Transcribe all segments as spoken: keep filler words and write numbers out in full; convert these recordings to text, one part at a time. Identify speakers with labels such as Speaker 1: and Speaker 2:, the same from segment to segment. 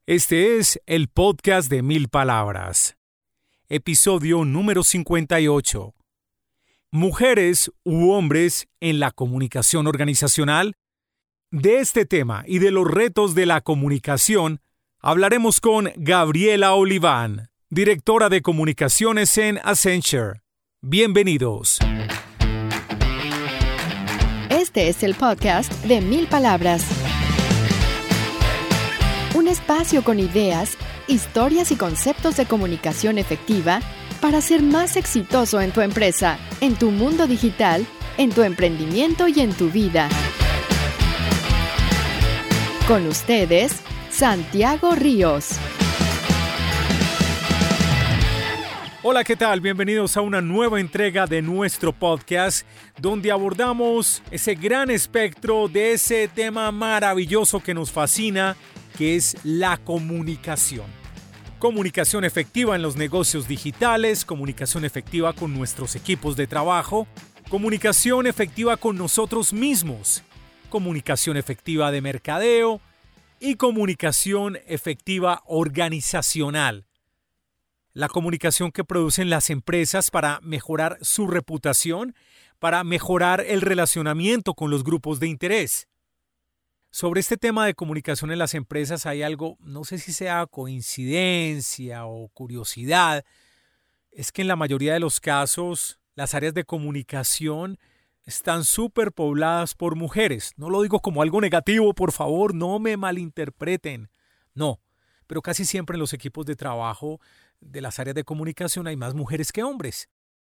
Speaker 1: Este es el podcast de Mil Palabras, episodio número cincuenta y ocho. Mujeres u hombres en la comunicación organizacional. De este tema y de los retos de la comunicación hablaremos con Gabriela Oliván, directora de comunicaciones en Accenture. Bienvenidos.
Speaker 2: Este es el podcast de Mil Palabras. Un espacio con ideas, historias y conceptos de comunicación efectiva para ser más exitoso en tu empresa, en tu mundo digital, en tu emprendimiento y en tu vida. Con ustedes, Santiago Ríos.
Speaker 1: Hola, ¿qué tal? Bienvenidos a una nueva entrega de nuestro podcast, donde abordamos ese gran espectro de ese tema maravilloso que nos fascina, que es la comunicación. Comunicación efectiva en los negocios digitales, comunicación efectiva con nuestros equipos de trabajo, comunicación efectiva con nosotros mismos, comunicación efectiva de mercadeo y comunicación efectiva organizacional. La comunicación que producen las empresas para mejorar su reputación, para mejorar el relacionamiento con los grupos de interés. Sobre este tema de comunicación en las empresas hay algo, no sé si sea coincidencia o curiosidad, es que en la mayoría de los casos las áreas de comunicación están superpobladas por mujeres. No lo digo como algo negativo, por favor, no me malinterpreten. No, pero casi siempre en los equipos de trabajo de las áreas de comunicación hay más mujeres que hombres.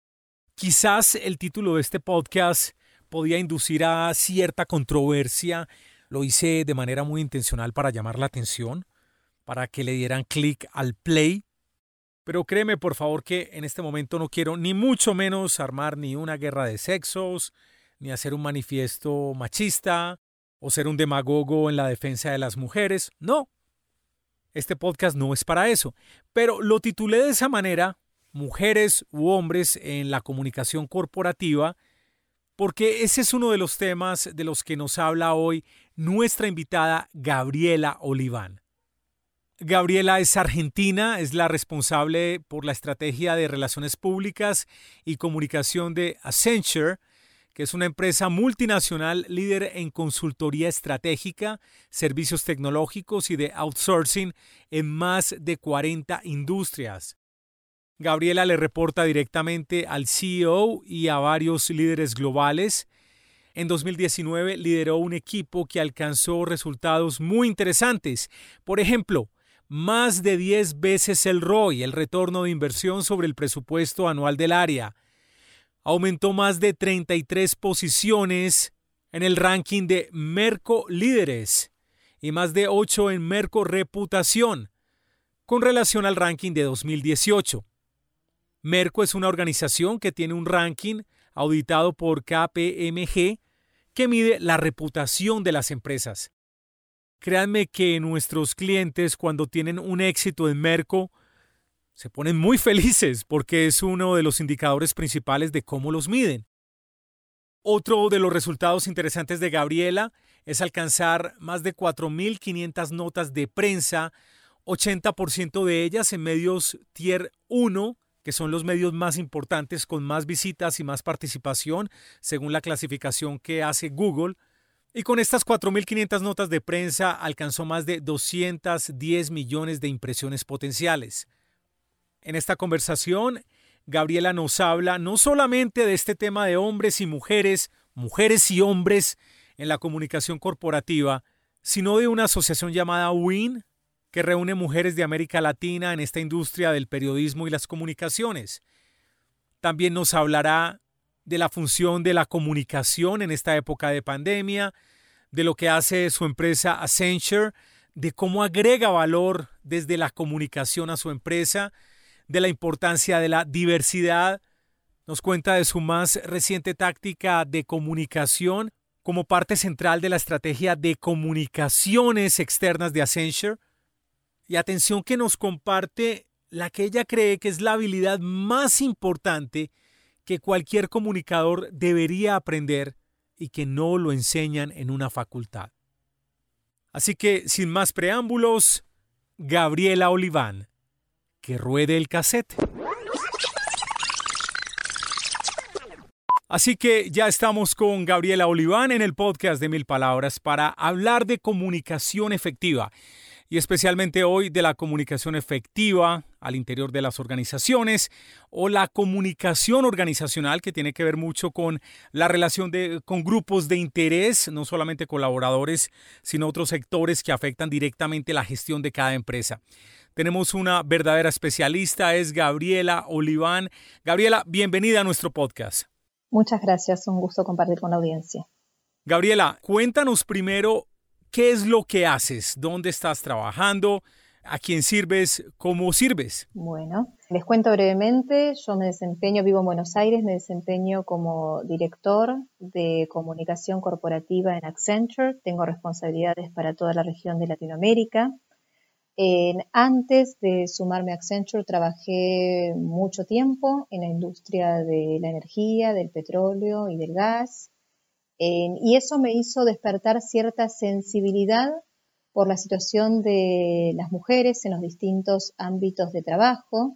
Speaker 1: Quizás el título de este podcast podía inducir a cierta controversia. Lo hice de manera muy intencional para llamar la atención, para que le dieran clic al play. Pero créeme, por favor, que en este momento no quiero ni mucho menos armar ni una guerra de sexos, ni hacer un manifiesto machista, o ser un demagogo en la defensa de las mujeres. No, este podcast no es para eso. Pero lo titulé de esa manera, Mujeres u hombres en la comunicación corporativa, porque ese es uno de los temas de los que nos habla hoy nuestra invitada Gabriela Oliván. Gabriela es argentina, es la responsable por la estrategia de relaciones públicas y comunicación de Accenture, que es una empresa multinacional líder en consultoría estratégica, servicios tecnológicos y de outsourcing en más de cuarenta industrias. Gabriela le reporta directamente al C E O y a varios líderes globales. En dos mil diecinueve lideró un equipo que alcanzó resultados muy interesantes. Por ejemplo, más de diez veces el R O I, el retorno de inversión sobre el presupuesto anual del área. Aumentó más de treinta y tres posiciones en el ranking de Merco Líderes y más de ocho en Merco Reputación, con relación al ranking de dos mil dieciocho. Merco es una organización que tiene un ranking auditado por K P M G que mide la reputación de las empresas. Créanme que nuestros clientes, cuando tienen un éxito en Merco, se ponen muy felices porque es uno de los indicadores principales de cómo los miden. Otro de los resultados interesantes de Gabriela es alcanzar más de cuatro mil quinientas notas de prensa, ochenta por ciento de ellas en medios Tier uno, que son los medios más importantes con más visitas y más participación, según la clasificación que hace Google. Y con estas cuatro mil quinientas notas de prensa alcanzó más de doscientos diez millones de impresiones potenciales. En esta conversación, Gabriela nos habla no solamente de este tema de hombres y mujeres, mujeres y hombres en la comunicación corporativa, sino de una asociación llamada WIN, que reúne mujeres de América Latina en esta industria del periodismo y las comunicaciones. También nos hablará de la función de la comunicación en esta época de pandemia, de lo que hace su empresa Accenture, de cómo agrega valor desde la comunicación a su empresa, de la importancia de la diversidad. Nos cuenta de su más reciente táctica de comunicación como parte central de la estrategia de comunicaciones externas de Accenture. Y atención que nos comparte la que ella cree que es la habilidad más importante que cualquier comunicador debería aprender y que no lo enseñan en una facultad. Así que, sin más preámbulos, Gabriela Oliván. Que ruede el cassette. Así que ya estamos con Gabriela Oliván en el podcast de Mil Palabras para hablar de comunicación efectiva y especialmente hoy de la comunicación efectiva al interior de las organizaciones o la comunicación organizacional que tiene que ver mucho con la relación de, con grupos de interés, no solamente colaboradores, sino otros sectores que afectan directamente la gestión de cada empresa. Tenemos una verdadera especialista, es Gabriela Oliván. Gabriela, bienvenida a nuestro podcast.
Speaker 3: Muchas gracias, un gusto compartir con la audiencia.
Speaker 1: Gabriela, cuéntanos primero qué es lo que haces, dónde estás trabajando, a quién sirves, cómo sirves.
Speaker 3: Bueno, les cuento brevemente, yo me desempeño, vivo en Buenos Aires, me desempeño como director de comunicación corporativa en Accenture, tengo responsabilidades para toda la región de Latinoamérica. En, antes de sumarme a Accenture trabajé mucho tiempo en la industria de la energía, del petróleo y del gas, en, y eso me hizo despertar cierta sensibilidad por la situación de las mujeres en los distintos ámbitos de trabajo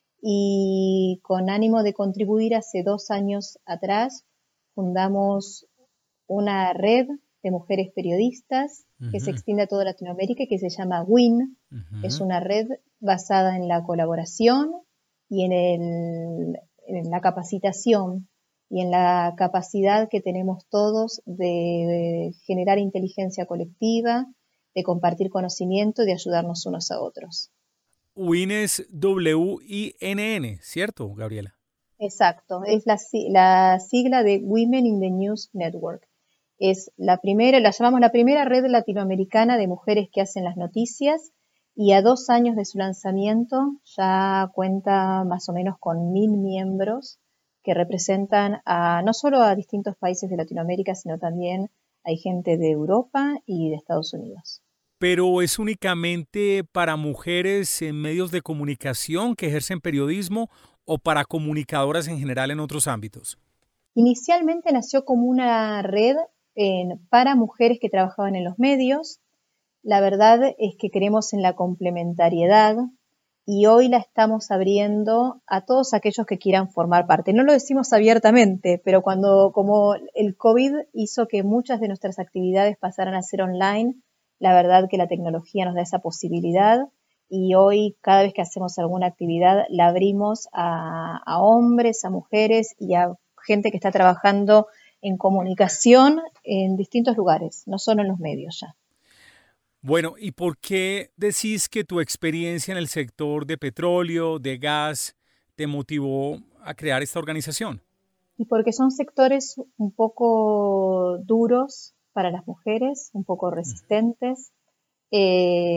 Speaker 3: y con ánimo de contribuir hace dos años atrás fundamos una red de mujeres periodistas que uh-huh. se extiende a toda Latinoamérica y que se llama WIN. Uh-huh. Es una red basada en la colaboración y en, el, en la capacitación y en la capacidad que tenemos todos de, de generar inteligencia colectiva, de compartir conocimiento y de ayudarnos unos a otros.
Speaker 1: WIN es W I N N, ¿cierto, Gabriela?
Speaker 3: Exacto, es la, la sigla de Women in the News Network. Es la primera, la llamamos la primera red latinoamericana de mujeres que hacen las noticias y a dos años de su lanzamiento ya cuenta más o menos con mil miembros que representan a, no solo a distintos países de Latinoamérica, sino también hay gente de Europa y de Estados Unidos.
Speaker 1: ¿Pero es únicamente para mujeres en medios de comunicación que ejercen periodismo o para comunicadoras en general en otros ámbitos?
Speaker 3: Inicialmente nació como una red En, para mujeres que trabajaban en los medios. La verdad es que creemos en la complementariedad y hoy la estamos abriendo a todos aquellos que quieran formar parte. No lo decimos abiertamente, pero cuando como el COVID hizo que muchas de nuestras actividades pasaran a ser online, la verdad que la tecnología nos da esa posibilidad y hoy cada vez que hacemos alguna actividad la abrimos a, a hombres, a mujeres y a gente que está trabajando en comunicación en distintos lugares, no solo en los medios ya.
Speaker 1: Bueno, ¿y por qué decís que tu experiencia en el sector de petróleo, de gas, te motivó a crear esta organización?
Speaker 3: Y porque son sectores un poco duros para las mujeres, un poco resistentes, eh,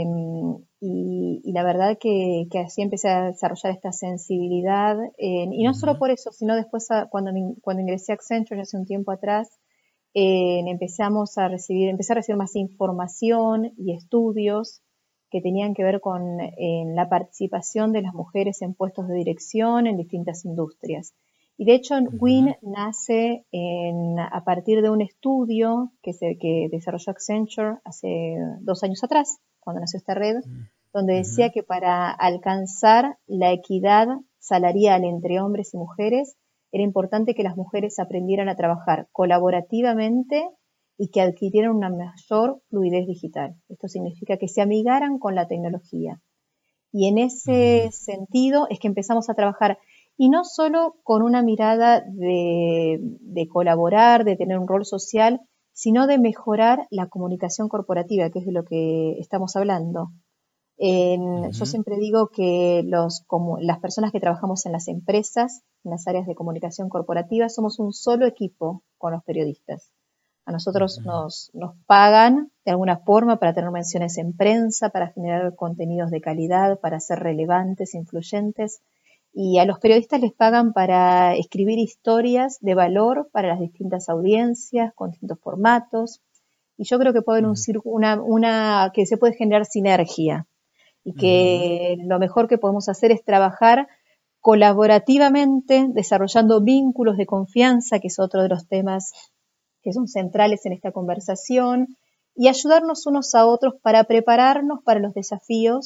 Speaker 3: y, y la verdad que, que así empecé a desarrollar esta sensibilidad, eh, y no uh-huh. solo por eso, sino después a, cuando, me, cuando ingresé a Accenture hace un tiempo atrás, eh, empezamos a recibir, empecé a recibir más información y estudios que tenían que ver con eh, la participación de las mujeres en puestos de dirección en distintas industrias. Y de hecho, uh-huh. WIN nace en, a partir de un estudio que, se, que desarrolló Accenture hace dos años atrás, cuando nació esta red, uh-huh. donde decía uh-huh. que para alcanzar la equidad salarial entre hombres y mujeres, era importante que las mujeres aprendieran a trabajar colaborativamente y que adquirieran una mayor fluidez digital. Esto significa que se amigaran con la tecnología. Y en ese uh-huh. sentido es que empezamos a trabajar y no solo con una mirada de, de colaborar, de tener un rol social, sino de mejorar la comunicación corporativa, que es de lo que estamos hablando. En, uh-huh. Yo siempre digo que los, como, las personas que trabajamos en las empresas, en las áreas de comunicación corporativa, somos un solo equipo con los periodistas. A nosotros uh-huh. nos, nos pagan de alguna forma para tener menciones en prensa, para generar contenidos de calidad, para ser relevantes, influyentes. Y a los periodistas les pagan para escribir historias de valor para las distintas audiencias, con distintos formatos. Y yo creo que puede haber un circo, una, una, que se puede generar sinergia. Y que uh-huh. lo mejor que podemos hacer es trabajar colaborativamente, desarrollando vínculos de confianza, que es otro de los temas que son centrales en esta conversación, y ayudarnos unos a otros para prepararnos para los desafíos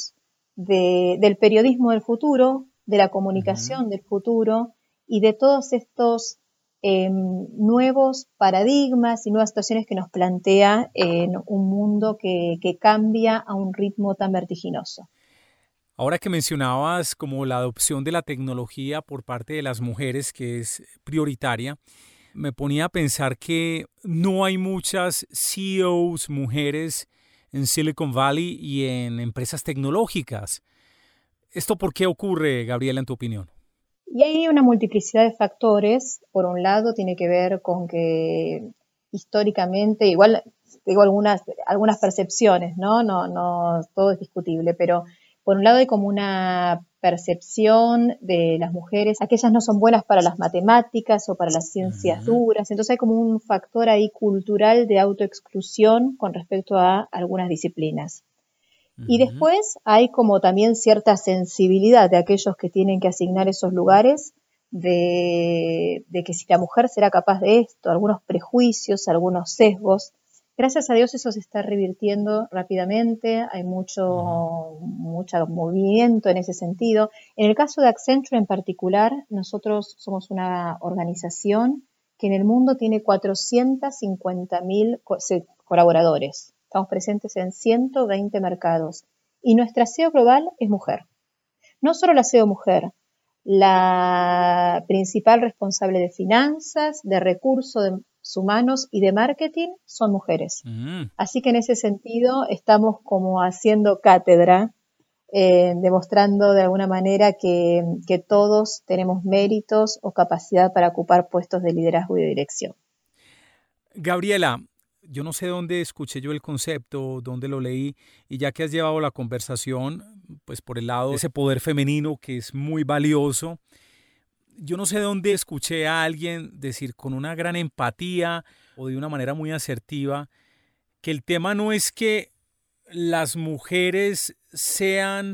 Speaker 3: de, del periodismo del futuro, de la comunicación uh-huh. del futuro y de todos estos eh, nuevos paradigmas y nuevas situaciones que nos plantea eh, un mundo que, que cambia a un ritmo tan vertiginoso.
Speaker 1: Ahora que mencionabas como la adopción de la tecnología por parte de las mujeres, que es prioritaria, me ponía a pensar que no hay muchas C E Os mujeres en Silicon Valley y en empresas tecnológicas. ¿Esto por qué ocurre, Gabriela, en tu opinión?
Speaker 3: Y hay una multiplicidad de factores. Por un lado, tiene que ver con que históricamente, igual digo algunas, algunas percepciones, ¿no? No, no, todo es discutible, pero por un lado hay como una percepción de las mujeres, aquellas no son buenas para las matemáticas o para las ciencias uh-huh. duras, entonces hay como un factor ahí cultural de autoexclusión con respecto a algunas disciplinas. Uh-huh. Y después hay como también cierta sensibilidad de aquellos que tienen que asignar esos lugares de, de que si la mujer será capaz de esto, algunos prejuicios, algunos sesgos. Gracias a Dios eso se está revirtiendo rápidamente, hay mucho, uh-huh. mucho movimiento en ese sentido. En el caso de Accenture en particular, nosotros somos una organización que en el mundo tiene cuatrocientos cincuenta mil co- colaboradores. Estamos presentes en ciento veinte mercados y nuestra C E O global es mujer. No solo la C E O mujer, la principal responsable de finanzas, de recursos de humanos y de marketing son mujeres. Mm. Así que en ese sentido estamos como haciendo cátedra, eh, demostrando de alguna manera que, que todos tenemos méritos o capacidad para ocupar puestos de liderazgo y de dirección.
Speaker 1: Gabriela, yo no sé dónde escuché yo el concepto, dónde lo leí, y ya que has llevado la conversación, pues por el lado de ese poder femenino que es muy valioso, yo no sé dónde escuché a alguien decir con una gran empatía o de una manera muy asertiva que el tema no es que las mujeres sean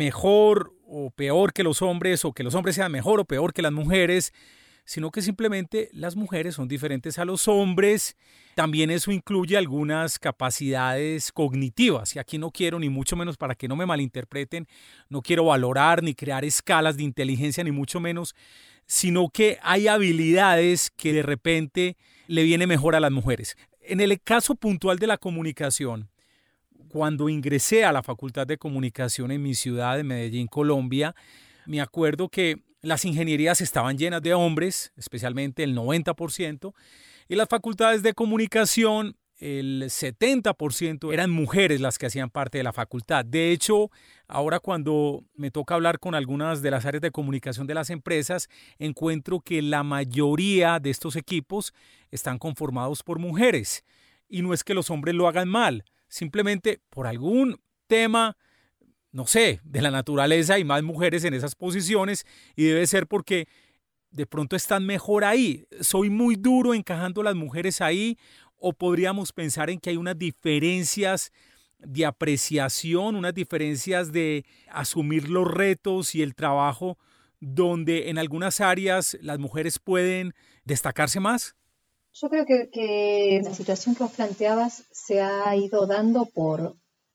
Speaker 1: mejor o peor que los hombres o que los hombres sean mejor o peor que las mujeres, sino que simplemente las mujeres son diferentes a los hombres. También eso incluye algunas capacidades cognitivas, y aquí no quiero, ni mucho menos para que no me malinterpreten, no quiero valorar ni crear escalas de inteligencia, ni mucho menos, sino que hay habilidades que de repente le viene mejor a las mujeres. En el caso puntual de la comunicación, cuando ingresé a la Facultad de Comunicación en mi ciudad, en Medellín, Colombia, me acuerdo que las ingenierías estaban llenas de hombres, especialmente el noventa por ciento, y las facultades de comunicación, el setenta por ciento eran mujeres las que hacían parte de la facultad. De hecho, ahora cuando me toca hablar con algunas de las áreas de comunicación de las empresas, encuentro que la mayoría de estos equipos están conformados por mujeres. Y no es que los hombres lo hagan mal, simplemente por algún tema, no sé, de la naturaleza hay más mujeres en esas posiciones y debe ser porque de pronto están mejor ahí. ¿Soy muy duro encajando a las mujeres ahí o podríamos pensar en que hay unas diferencias de apreciación, unas diferencias de asumir los retos y el trabajo donde en algunas áreas las mujeres pueden destacarse más?
Speaker 3: Yo creo que, que la situación que vos planteabas se ha ido dando por,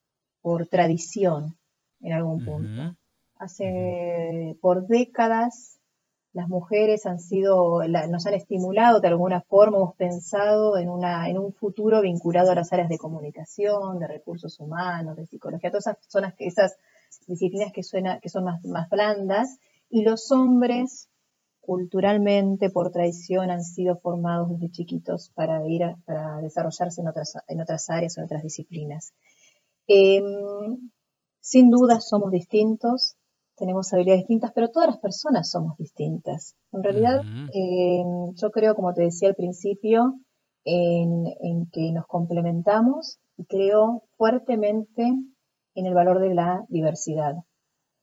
Speaker 3: por tradición en algún punto. Uh-huh. Hace, uh-huh. por décadas, las mujeres han sido, la, nos han estimulado de alguna forma, hemos pensado en, una, en un futuro vinculado a las áreas de comunicación, de recursos humanos, de psicología, todas esas, zonas, esas disciplinas que, suena, que son más, más blandas, y los hombres culturalmente, por tradición, han sido formados desde chiquitos para ir a, para desarrollarse en otras, en otras áreas o en otras disciplinas. Eh, sin duda somos distintos, tenemos habilidades distintas, pero todas las personas somos distintas. En realidad, uh-huh. eh, yo creo, como te decía al principio, en, en que nos complementamos y creo fuertemente en el valor de la diversidad. Uh-huh.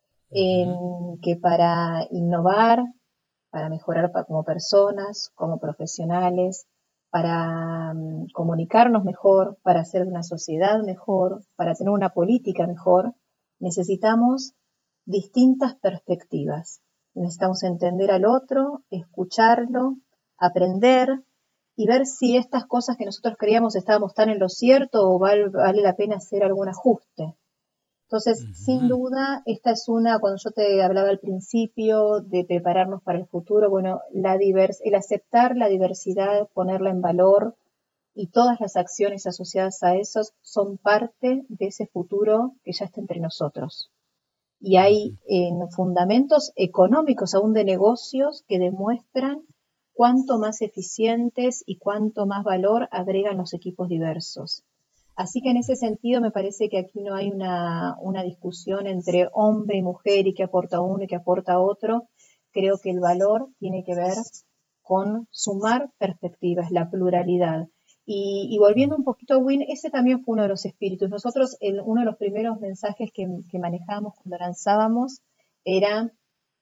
Speaker 3: En que para innovar, para mejorar como personas, como profesionales, para um, comunicarnos mejor, para hacer una sociedad mejor, para tener una política mejor, necesitamos distintas perspectivas. Necesitamos entender al otro, escucharlo, aprender y ver si estas cosas que nosotros creíamos estábamos tan en lo cierto o vale, vale la pena hacer algún ajuste. Entonces,
Speaker 1: Ujú.
Speaker 3: sin duda, esta es una, cuando yo te hablaba al principio de prepararnos para el futuro, bueno, la divers, el aceptar la diversidad, ponerla en valor y todas las acciones asociadas a eso son parte de ese futuro que ya está entre nosotros. Y hay eh, fundamentos económicos, aún de negocios, que demuestran cuánto más eficientes y cuánto más valor agregan los equipos diversos. Así que en ese sentido me parece que aquí no hay una, una discusión entre hombre y mujer y qué aporta uno y qué aporta otro. Creo que el valor tiene que ver con sumar perspectivas, la pluralidad. Y, y volviendo un poquito a Win, ese también fue uno de los espíritus. Nosotros, el, uno de los primeros mensajes que, que manejábamos cuando lanzábamos era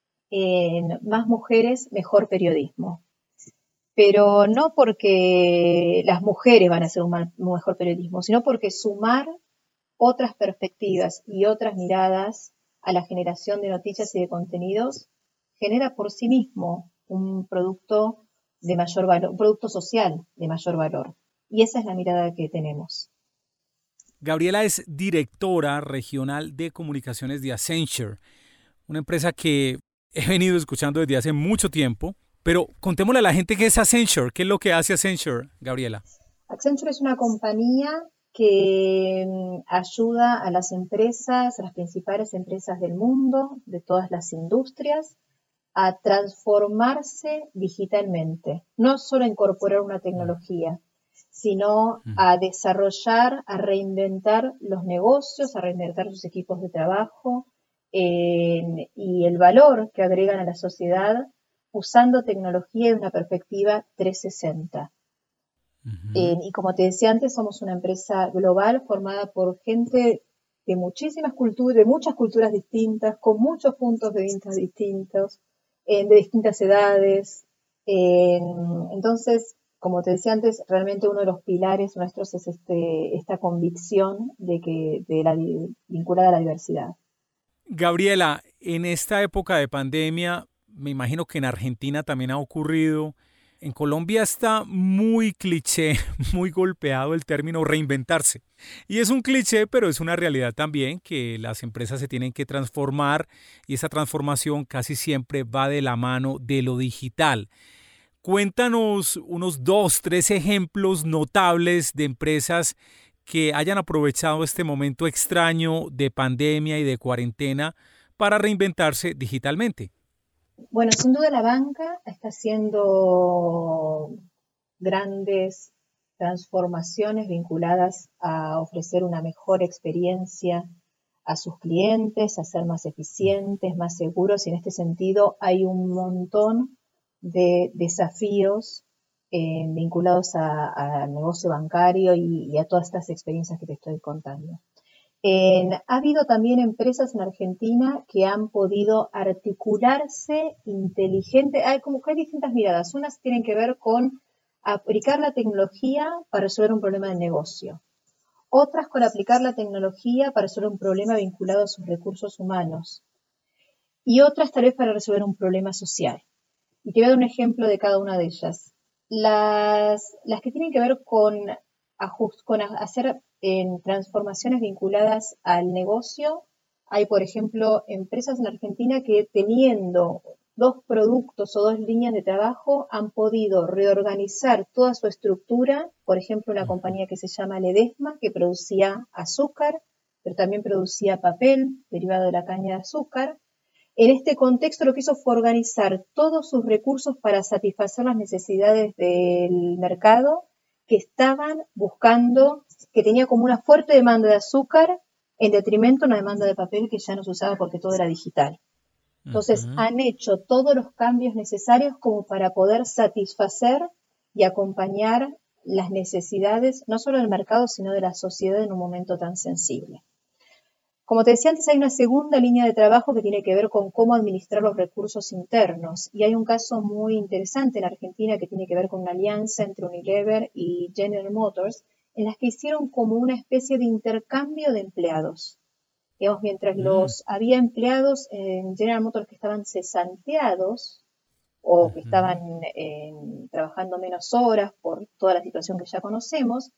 Speaker 3: eh, más mujeres, mejor periodismo. Pero no porque las mujeres van a hacer un, mal, un mejor periodismo, sino porque sumar otras perspectivas y otras miradas a la generación de noticias y de contenidos genera por sí mismo un producto de mayor valor, un producto social de mayor valor. Y esa es la mirada que tenemos.
Speaker 1: Gabriela es directora regional de comunicaciones de Accenture, una empresa que he venido escuchando desde hace mucho tiempo, pero contémosle a la gente qué es Accenture, qué es lo que hace Accenture, Gabriela.
Speaker 3: Accenture es una compañía que ayuda a las empresas, a las principales empresas del mundo, de todas las industrias, a transformarse digitalmente, no solo a incorporar una tecnología, sino a desarrollar, a reinventar los negocios, a reinventar sus equipos de trabajo eh, y el valor que agregan a la sociedad usando tecnología de una perspectiva trescientos sesenta. Uh-huh. Eh, y como te decía antes, somos una empresa global formada por gente de muchísimas culturas, de muchas culturas distintas, con muchos puntos de vista distintos, eh, de distintas edades. Eh, entonces, como te decía antes, realmente uno de los pilares nuestros es este, esta convicción de que de la vinculada a la diversidad.
Speaker 1: Gabriela, en esta época de pandemia, me imagino que en Argentina también ha ocurrido. En Colombia está muy cliché, muy golpeado el término reinventarse. Y es un cliché, pero es una realidad también que las empresas se tienen que transformar y esa transformación casi siempre va de la mano de lo digital. Cuéntanos unos dos, tres ejemplos notables de empresas que hayan aprovechado este momento extraño de pandemia y de cuarentena para reinventarse digitalmente.
Speaker 3: Bueno, sin duda la banca está haciendo grandes transformaciones vinculadas a ofrecer una mejor experiencia a sus clientes, a ser más eficientes, más seguros, y en este sentido hay un montón de desafíos eh, vinculados al negocio bancario y, y a todas estas experiencias que te estoy contando. Eh, ha habido también empresas en Argentina que han podido articularse inteligente. Hay como que hay distintas miradas. Unas tienen que ver con aplicar la tecnología para resolver un problema de negocio. Otras con aplicar la tecnología para resolver un problema vinculado a sus recursos humanos. Y otras tal vez para resolver un problema social. Y te voy a dar un ejemplo de cada una de ellas. Las, las que tienen que ver con, ajust, con hacer en transformaciones vinculadas al negocio, hay, por ejemplo, empresas en Argentina que teniendo dos productos o dos líneas de trabajo han podido reorganizar toda su estructura. Por ejemplo, una compañía que se llama Ledesma, que producía azúcar, pero también producía papel derivado de la caña de azúcar. En este contexto lo que hizo fue organizar todos sus recursos para satisfacer las necesidades del mercado que estaban buscando, que tenía como una fuerte demanda de azúcar en detrimento de una demanda de papel que ya no se usaba porque todo era digital. Entonces uh-huh. han hecho todos los cambios necesarios como para poder satisfacer y acompañar las necesidades no solo del mercado sino de la sociedad en un momento tan sensible. Como te decía antes, hay una segunda línea de trabajo que tiene que ver con cómo administrar los recursos internos. Y hay un caso muy interesante en Argentina que tiene que ver con una alianza entre Unilever y General Motors, en las que hicieron como una especie de intercambio de empleados. Digamos, mientras mm. los había empleados en General Motors que estaban cesanteados o que estaban eh, trabajando menos horas por toda la situación que ya conocemos,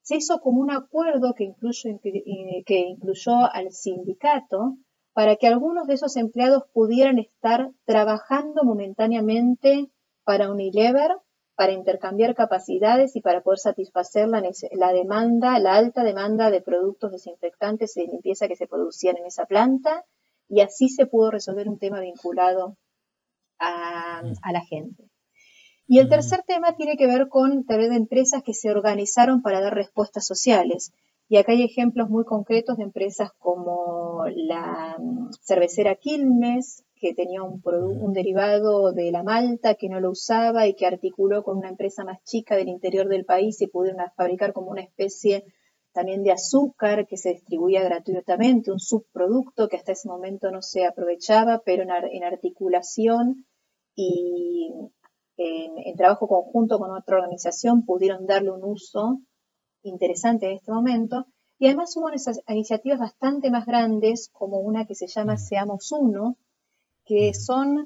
Speaker 3: se hizo como un acuerdo que incluyó, que incluyó al sindicato para que algunos de esos empleados pudieran estar trabajando momentáneamente para Unilever, para intercambiar capacidades y para poder satisfacer la, la demanda, la alta demanda de productos desinfectantes y de limpieza que se producían en esa planta, y así se pudo resolver un tema vinculado a, a la gente. Y el tercer tema tiene que ver con tal vez de empresas que se organizaron para dar respuestas sociales. Y acá hay ejemplos muy concretos de empresas como la cervecera Quilmes, que tenía un, un derivado de la malta que no lo usaba y que articuló con una empresa más chica del interior del país y pudieron fabricar como una especie también de azúcar que se distribuía gratuitamente, un subproducto que hasta ese momento no se aprovechaba, pero en, en articulación y en, en trabajo conjunto con otra organización pudieron darle un uso interesante en este momento. Y además hubo esas iniciativas bastante más grandes, como una que se llama Seamos Uno, que son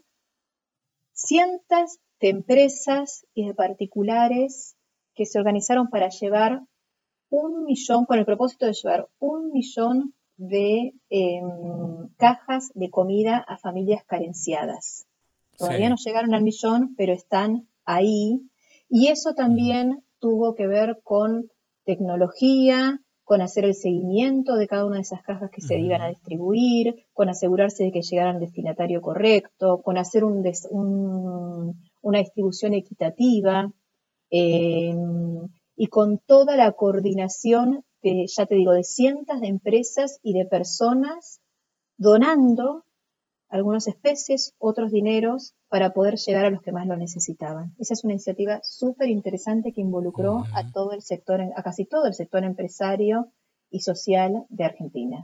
Speaker 3: cientos de empresas y de particulares que se organizaron para llevar un millón, con el propósito de llevar un millón de eh, cajas de comida a familias carenciadas. Todavía
Speaker 1: Sí.
Speaker 3: no llegaron al millón, pero están ahí. Y eso también uh-huh. tuvo que ver con tecnología, con hacer el seguimiento de cada una de esas cajas que uh-huh. se iban a distribuir, con asegurarse de que llegaran al destinatario correcto, con hacer un des, un, una distribución equitativa, eh, y con toda la coordinación, de, ya te digo, de cientos de empresas y de personas donando algunas especies, otros dineros, para poder llegar a los que más lo necesitaban. Esa es una iniciativa súper interesante que involucró uh-huh. a todo el sector, a casi todo el sector empresario y social de Argentina.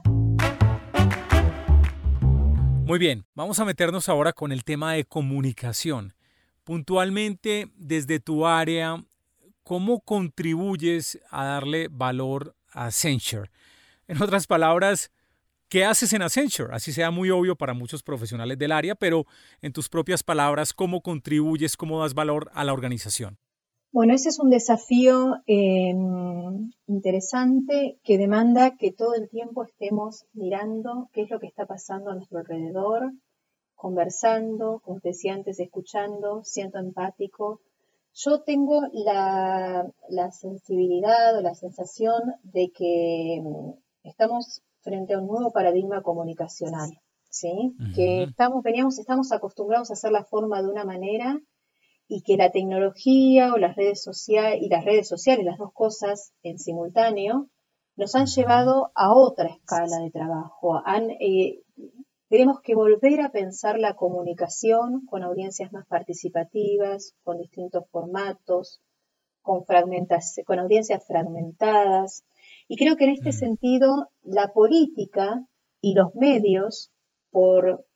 Speaker 1: Muy bien, vamos a meternos ahora con el tema de comunicación. Puntualmente, desde tu área, ¿cómo contribuyes a darle valor a Accenture? En otras palabras, ¿qué haces en Accenture? Así sea muy obvio para muchos profesionales del área, pero en tus propias palabras, ¿cómo contribuyes, cómo das valor a la organización?
Speaker 3: Bueno, ese es un desafío eh, interesante que demanda que todo el tiempo estemos mirando qué es lo que está pasando a nuestro alrededor, conversando, como te decía antes, escuchando, siendo empático. Yo tengo la, la sensibilidad o la sensación de que estamos frente a un nuevo paradigma comunicacional, ¿sí? Uh-huh. Que estamos, veníamos, estamos acostumbrados a hacer la forma de una manera y que la tecnología o las redes sociales, y las redes sociales, las dos cosas en simultáneo, nos han uh-huh. llevado a otra escala de trabajo. Han, eh, tenemos que volver a pensar la comunicación con audiencias más participativas, con distintos formatos, con, fragmentas, con audiencias fragmentadas. Y creo que en este sentido la política y los medios, por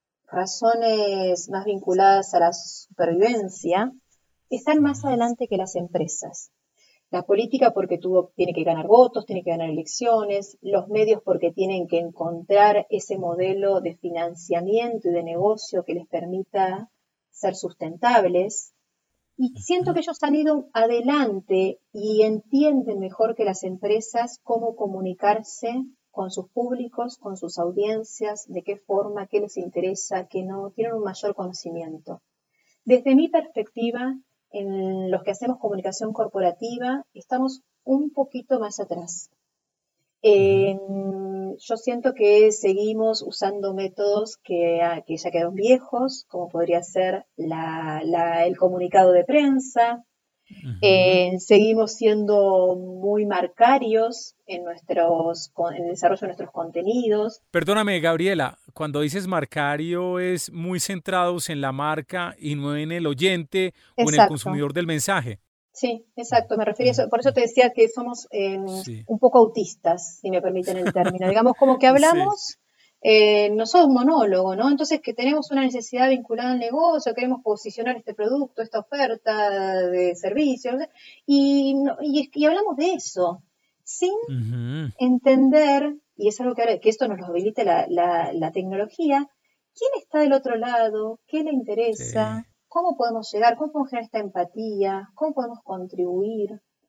Speaker 3: razones más vinculadas a la supervivencia, están más adelante que las empresas. La política porque tuvo, tiene que ganar votos, tiene que ganar elecciones, los medios porque tienen que encontrar ese modelo de financiamiento y de negocio que les permita ser sustentables. Y siento que ellos han ido adelante y entienden mejor que las empresas cómo comunicarse con sus públicos, con sus audiencias, de qué forma, qué les interesa, qué no, tienen un mayor conocimiento. Desde mi perspectiva, en los que hacemos comunicación corporativa, estamos un poquito más atrás. Eh, yo siento que seguimos usando métodos que, que ya quedaron viejos, como podría ser la, la, el comunicado de prensa. Uh-huh. Eh, seguimos siendo muy marcarios en, nuestros, en el desarrollo de nuestros contenidos.
Speaker 1: Perdóname, Gabriela, cuando dices marcario es muy centrados en la marca y no en el oyente Exacto. o en el consumidor del mensaje.
Speaker 3: Sí, exacto, me refería a eso, por eso te decía que somos eh, sí. un poco autistas, si me permiten el término. Digamos, como que hablamos, sí. eh, no somos un monólogo, ¿no? Entonces, que tenemos una necesidad vinculada al negocio, queremos posicionar este producto, esta oferta de servicios, y, y, y hablamos de eso, sin uh-huh. entender, y es algo que, que esto nos lo habilita la, la, la tecnología, quién está del otro lado, qué le interesa. Sí. ¿Cómo podemos llegar? ¿Cómo podemos generar esta empatía? ¿Cómo podemos contribuir?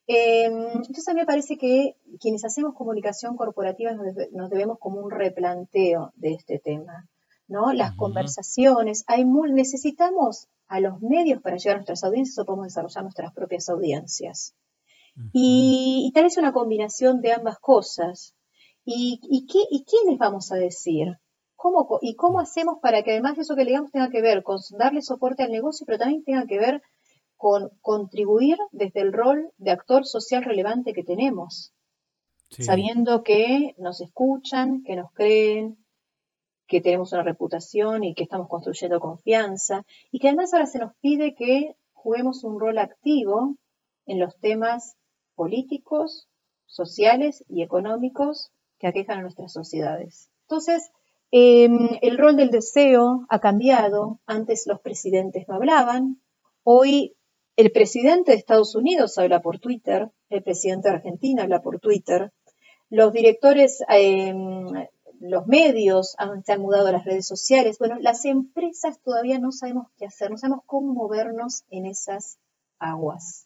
Speaker 3: Eh, entonces a mí me parece que quienes hacemos comunicación corporativa nos, debe, nos debemos como un replanteo de este tema, ¿no? Las
Speaker 1: Ujú.
Speaker 3: conversaciones, hay muy, necesitamos a los medios para llegar a nuestras audiencias o podemos desarrollar nuestras propias audiencias.
Speaker 1: Ujú.
Speaker 3: Y, y tal vez una combinación de ambas cosas. ¿Y, y, qué, y qué les vamos a decir? ¿Cómo, ¿Y cómo hacemos para que además de eso que le digamos tenga que ver con darle soporte al negocio, pero también tenga que ver con contribuir desde el rol de actor social relevante que tenemos,
Speaker 1: Sí.
Speaker 3: sabiendo que nos escuchan, que nos creen, que tenemos una reputación y que estamos construyendo confianza, y que además ahora se nos pide que juguemos un rol activo en los temas políticos, sociales y económicos que aquejan a nuestras sociedades. Entonces, eh, el rol del deseo ha cambiado. Antes los presidentes no hablaban. Hoy el presidente de Estados Unidos habla por Twitter, el presidente de Argentina habla por Twitter, los directores, eh, los medios han, se han mudado a las redes sociales. Bueno, las empresas todavía no sabemos qué hacer, no sabemos cómo movernos en esas aguas.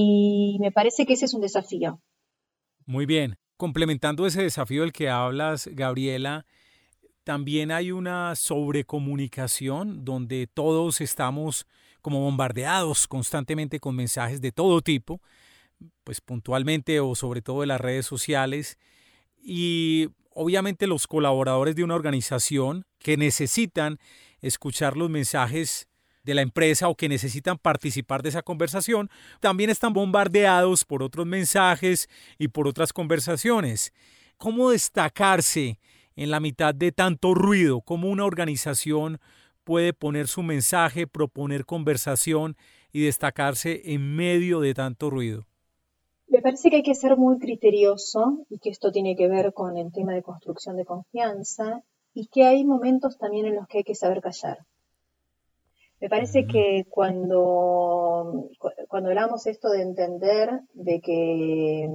Speaker 3: Y me parece que ese es un desafío.
Speaker 1: Muy bien. Complementando ese desafío del que hablas, Gabriela, también hay una sobrecomunicación donde todos estamos como bombardeados constantemente con mensajes de todo tipo, pues puntualmente o sobre todo de las redes sociales. Y obviamente los colaboradores de una organización que necesitan escuchar los mensajes de la empresa o que necesitan participar de esa conversación, también están bombardeados por otros mensajes y por otras conversaciones. ¿Cómo destacarse en la mitad de tanto ruido? ¿Cómo una organización puede poner su mensaje, proponer conversación y destacarse en medio de tanto ruido?
Speaker 3: Me parece que hay que ser muy criterioso y que esto tiene que ver con el tema de construcción de confianza y que hay momentos también en los que hay que saber callar. Me parece
Speaker 1: Mm.
Speaker 3: que cuando, cuando hablamos esto de entender de que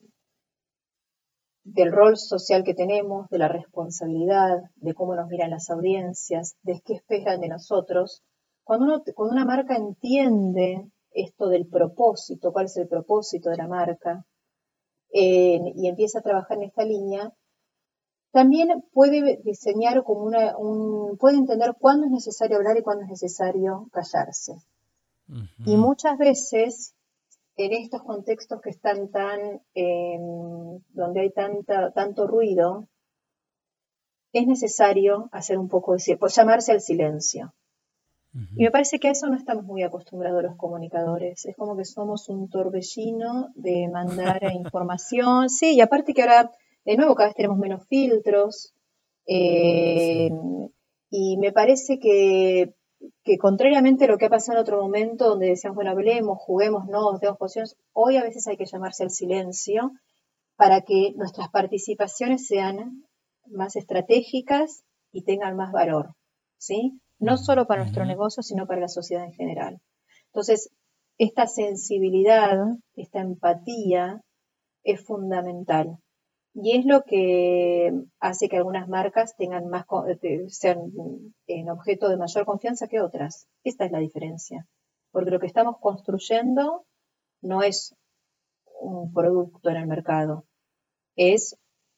Speaker 3: del rol social que tenemos, de la responsabilidad, de cómo nos miran las audiencias, de qué esperan de nosotros, cuando, uno, cuando una marca entiende esto del propósito, cuál es el propósito de la marca, eh, y empieza a trabajar en esta línea, también puede diseñar como una, un, puede entender cuándo es necesario hablar y cuándo es necesario callarse. Y
Speaker 1: Uh-huh.
Speaker 3: muchas veces en estos contextos que están tan, eh, donde hay tanta, tanto ruido, es necesario hacer un poco de, pues llamarse al silencio.
Speaker 1: Uh-huh.
Speaker 3: Y me parece que a eso no estamos muy acostumbrados los comunicadores. Es como que somos un torbellino de mandar información. Sí, y aparte que ahora, de nuevo, cada vez tenemos menos filtros. Eh, sí. Y me parece que, que contrariamente a lo que ha pasado en otro momento, donde decíamos, bueno, hablemos, juguemos, no, demos posiciones, hoy a veces hay que llamarse al silencio para que nuestras participaciones sean más estratégicas y tengan más valor, ¿sí? No solo para nuestro negocio, sino para la sociedad en general. Entonces, esta sensibilidad, esta empatía es fundamental. Y es lo que hace que algunas marcas tengan más, sean en objeto de mayor confianza que otras. Esta es la diferencia. Porque lo que estamos construyendo no es un producto en el mercado, es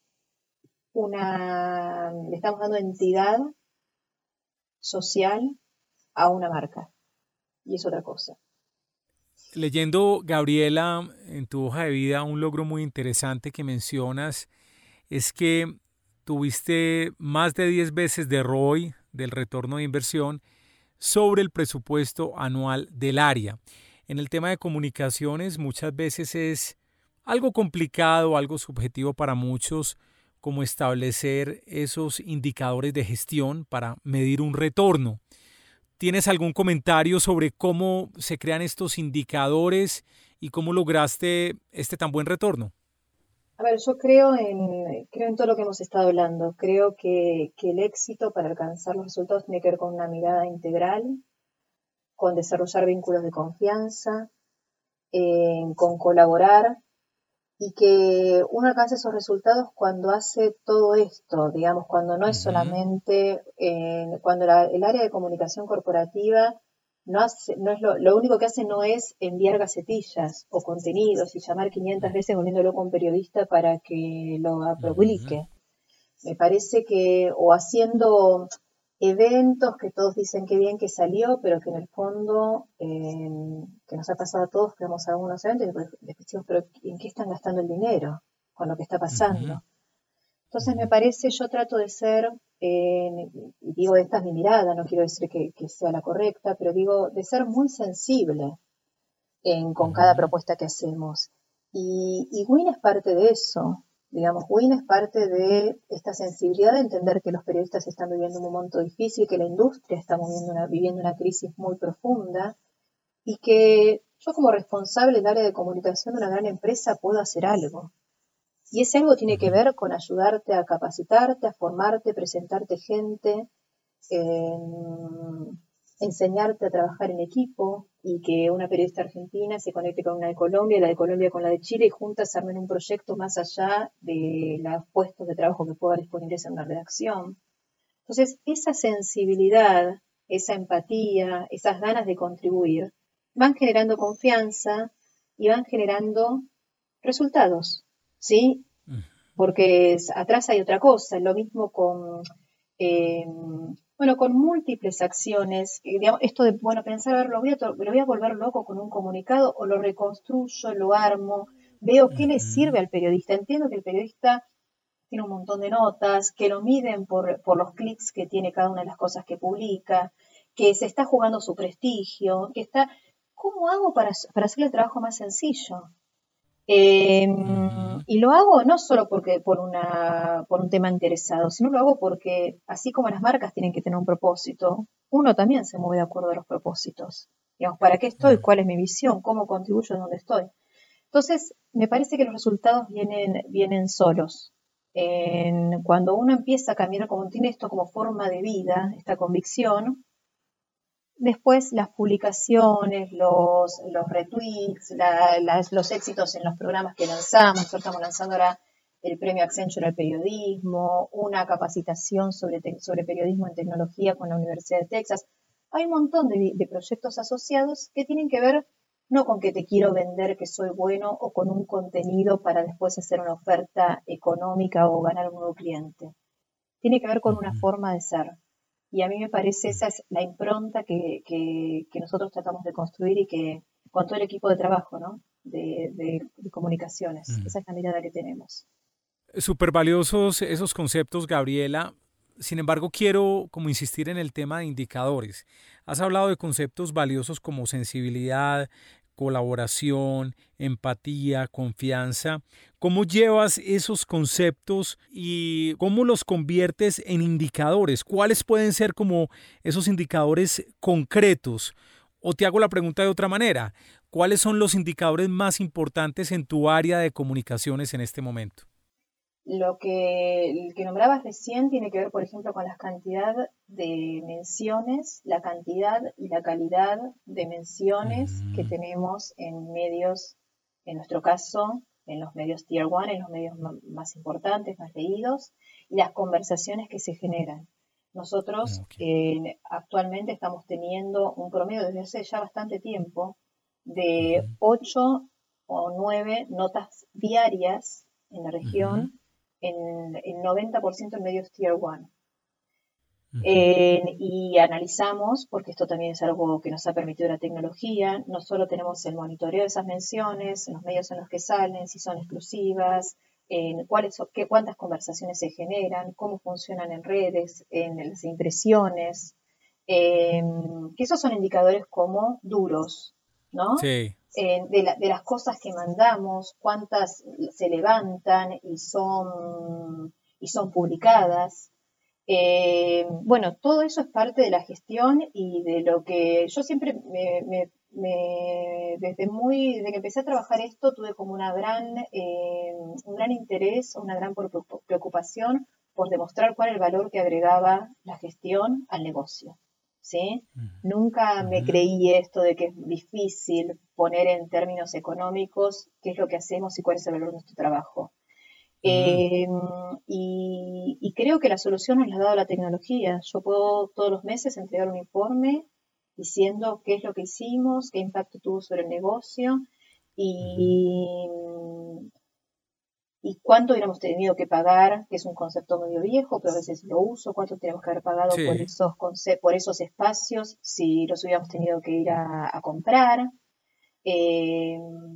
Speaker 3: una, le estamos dando entidad social a una marca. Y es otra cosa.
Speaker 1: Leyendo, Gabriela, en tu hoja de vida, un logro muy interesante que mencionas es que tuviste más de diez veces de R O I, del retorno de inversión, sobre el presupuesto anual del área. En el tema de comunicaciones muchas veces es algo complicado, algo subjetivo para muchos, como establecer esos indicadores de gestión para medir un retorno. ¿Tienes algún comentario sobre cómo se crean estos indicadores y cómo lograste este tan buen retorno?
Speaker 3: A ver, yo creo en, creo en todo lo que hemos estado hablando. Creo que, que el éxito para alcanzar los resultados tiene que ver con una mirada integral, con desarrollar vínculos de confianza, eh, con colaborar, y que uno alcanza esos resultados cuando hace todo esto, digamos, cuando no es solamente, eh, cuando la, el área de comunicación corporativa no hace, no es lo, lo único que hace no es enviar gacetillas o contenidos y llamar quinientas veces volviéndolo loco a un periodista para que lo publique. Me parece que, o haciendo eventos que todos dicen que bien que salió, pero que en el fondo, eh, que nos ha pasado a todos, que vamos a algunos eventos y después decimos, pero ¿en qué están gastando el dinero con lo que está pasando? Uh-huh. Entonces me parece, yo trato de ser, eh, y digo, esta es mi mirada, no quiero decir que, que sea la correcta, pero digo, de ser muy sensible en, con uh-huh. cada propuesta que hacemos. Y, y Win es parte de eso. Digamos, Win es parte de esta sensibilidad de entender que los periodistas están viviendo un momento difícil, que la industria está viviendo una, viviendo una crisis muy profunda y que yo como responsable del área de comunicación de una gran empresa puedo hacer algo. Y ese algo tiene que ver con ayudarte a capacitarte, a formarte, presentarte gente, eh, enseñarte a trabajar en equipo y que una periodista argentina se conecte con una de Colombia, la de Colombia con la de Chile y juntas armen un proyecto más allá de los puestos de trabajo que pueda haber disponibles en una redacción. Entonces, esa sensibilidad, esa empatía, esas ganas de contribuir, van generando confianza y van generando resultados, ¿sí? Porque es, atrás hay otra cosa, lo mismo con... Eh, bueno, con múltiples acciones, digamos, esto de, bueno, pensar, a ver, lo voy, a to- lo voy a volver loco con un comunicado, o lo reconstruyo, lo armo, veo qué le sirve al periodista. Entiendo que el periodista tiene un montón de notas, que lo miden por, por los clics que tiene cada una de las cosas que publica, que se está jugando su prestigio, que está, ¿cómo hago para, para hacerle el trabajo más sencillo? Eh, uh-huh. Y lo hago no solo porque por, una, por un tema interesado, sino lo hago porque así como las marcas tienen que tener un propósito, uno también se mueve de acuerdo a los propósitos. Digamos, ¿para qué estoy? ¿Cuál es mi visión? ¿Cómo contribuyo en donde estoy? Entonces, me parece que los resultados vienen, vienen solos. En, cuando uno empieza a caminar, como tiene esto como forma de vida, esta convicción, después las publicaciones, los, los retweets, la, las, los éxitos en los programas que lanzamos. Nosotros estamos lanzando ahora el premio Accenture al periodismo, una capacitación sobre, te, sobre periodismo en tecnología con la Universidad de Texas. Hay un montón de, de proyectos asociados que tienen que ver no con que te quiero vender que soy bueno o con un contenido para después hacer una oferta económica o ganar un nuevo cliente. Tiene que ver con una forma de ser. Y a mí me parece esa es la impronta que, que, que nosotros tratamos de construir y que con todo el equipo de trabajo, ¿no? de, de, de comunicaciones. Mm. Esa es la mirada que tenemos.
Speaker 1: Súper valiosos esos conceptos, Gabriela. Sin embargo, quiero como insistir en el tema de indicadores. Has hablado de conceptos valiosos como sensibilidad, colaboración, empatía, confianza. ¿Cómo llevas esos conceptos y cómo los conviertes en indicadores? ¿Cuáles pueden ser como esos indicadores concretos? O te hago la pregunta de otra manera. ¿Cuáles son los indicadores más importantes en tu área de comunicaciones en este momento?
Speaker 3: Lo que, el que nombrabas recién tiene que ver, por ejemplo, con la cantidad de menciones, la cantidad y la calidad de menciones mm. que tenemos en medios, en nuestro caso, en los medios Tier One, en los medios m- más importantes, más leídos, y las conversaciones que se generan. Nosotros okay. eh, actualmente estamos teniendo un promedio desde hace ya bastante tiempo de uh-huh. ocho o nueve notas diarias en la región, uh-huh. en el noventa por ciento en medios Tier One. Uh-huh. Eh, y analizamos, porque esto también es algo que nos ha permitido la tecnología, no solo tenemos el monitoreo de esas menciones, en los medios en los que salen, si son exclusivas, en cuáles, qué, cuántas conversaciones se generan, cómo funcionan en redes, en las impresiones, eh, que esos son indicadores como duros, ¿no?
Speaker 1: Sí.
Speaker 3: Eh, de, la, de las cosas que mandamos, cuántas se levantan y son, y son publicadas. Eh, bueno, todo eso es parte de la gestión y de lo que yo siempre me, me, me desde muy, desde que empecé a trabajar esto, tuve como una gran, eh, un gran interés, una gran preocupación por demostrar cuál era el valor que agregaba la gestión al negocio. ¿Sí? Uh-huh. Nunca me uh-huh. creí esto de que es difícil poner en términos económicos qué es lo que hacemos y cuál es el valor de nuestro trabajo. Uh-huh. Eh, y, y creo que la solución nos la ha dado la tecnología. Yo puedo todos los meses entregar un informe diciendo qué es lo que hicimos, qué impacto tuvo sobre el negocio y, y cuánto hubiéramos tenido que pagar, que es un concepto medio viejo, pero a veces lo uso, cuánto tenemos que haber pagado
Speaker 1: Sí.
Speaker 3: por esos, conce- por esos espacios, si los hubiéramos tenido que ir a, a comprar. Eh,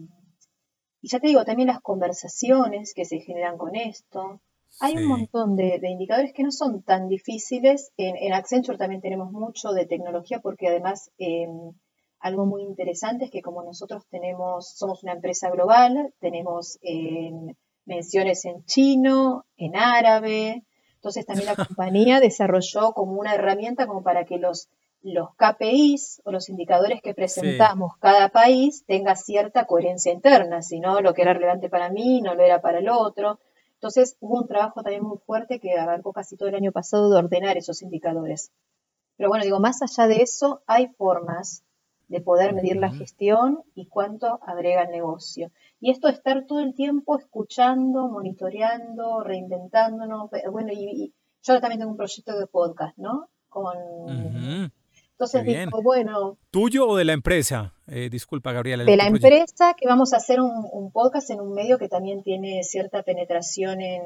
Speaker 3: y ya te digo, también las conversaciones que se generan con esto. Hay un
Speaker 1: Sí.
Speaker 3: montón de, de indicadores que no son tan difíciles. En, en Accenture también tenemos mucho de tecnología porque además eh, algo muy interesante es que como nosotros tenemos, somos una empresa global, tenemos eh, menciones en chino, en árabe. Entonces también la compañía desarrolló como una herramienta como para que los los K P Is o los indicadores que
Speaker 1: Sí.
Speaker 3: presentamos cada país tenga cierta coherencia interna, si no lo que era relevante para mí no lo era para el otro. Entonces hubo un trabajo también muy fuerte que abarcó casi todo el año pasado de ordenar esos indicadores. Pero bueno, digo, más allá de eso, hay formas de poder medir la
Speaker 1: Ujú.
Speaker 3: gestión y cuánto agrega el negocio. Y esto de estar todo el tiempo escuchando, monitoreando, reinventándonos. Bueno, y, y yo ahora también tengo un proyecto de podcast, ¿no? Con
Speaker 1: Ujú. Qué
Speaker 3: entonces
Speaker 1: bien.
Speaker 3: digo, bueno,
Speaker 1: ¿Tuyo o de la empresa? Eh, disculpa, Gabriela,
Speaker 3: de
Speaker 1: el
Speaker 3: la
Speaker 1: tu proyecto.
Speaker 3: empresa que vamos a hacer un, un podcast en un medio que también tiene cierta penetración en,